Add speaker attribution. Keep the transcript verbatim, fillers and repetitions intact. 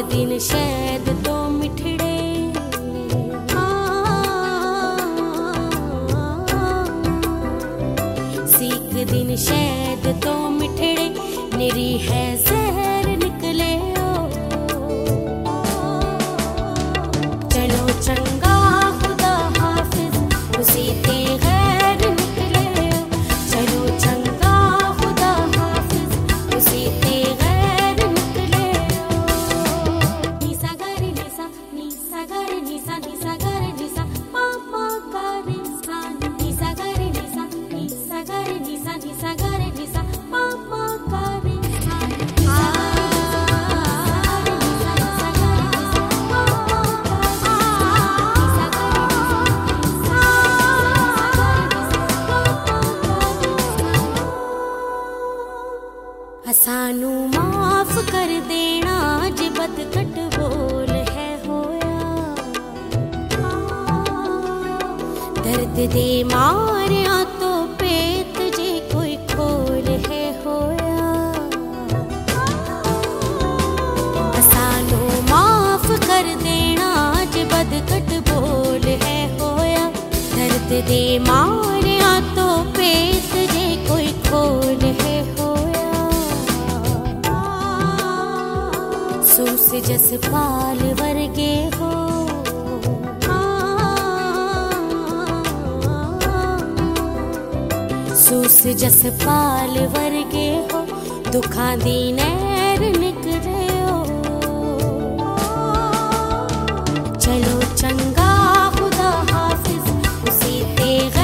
Speaker 1: दिन शैद तो मिठड़े सीख दिन शैद तो मिठड़े निरी है जहर निकले ओ चलो चंगा खुदा हाफिज उसी ते गैर निकले ओ चलो चंगा खुदा हाफिज उसी ते गैर निकले ओ निसा गर निसा निसा गर निसा निसा गर निसा पापा गर सा निसा गर निसा निसा गर निसा निसा गर निसा पापा गर सानू माफ कर देना जे बदकट बोल है होया दर्द दे मारिया तो पेत जे कोई खोल है होया सानू माफ कर देना जे बदकट बोल है होया दर्द दे मारिया तो पेत जे कोई खोल है होया सूस जस पाल वर्गे हो सूस जस पाल वर्गे हो दुखा दी नैर निकले हो चलो चंगा खुदा हाफिज उसी ते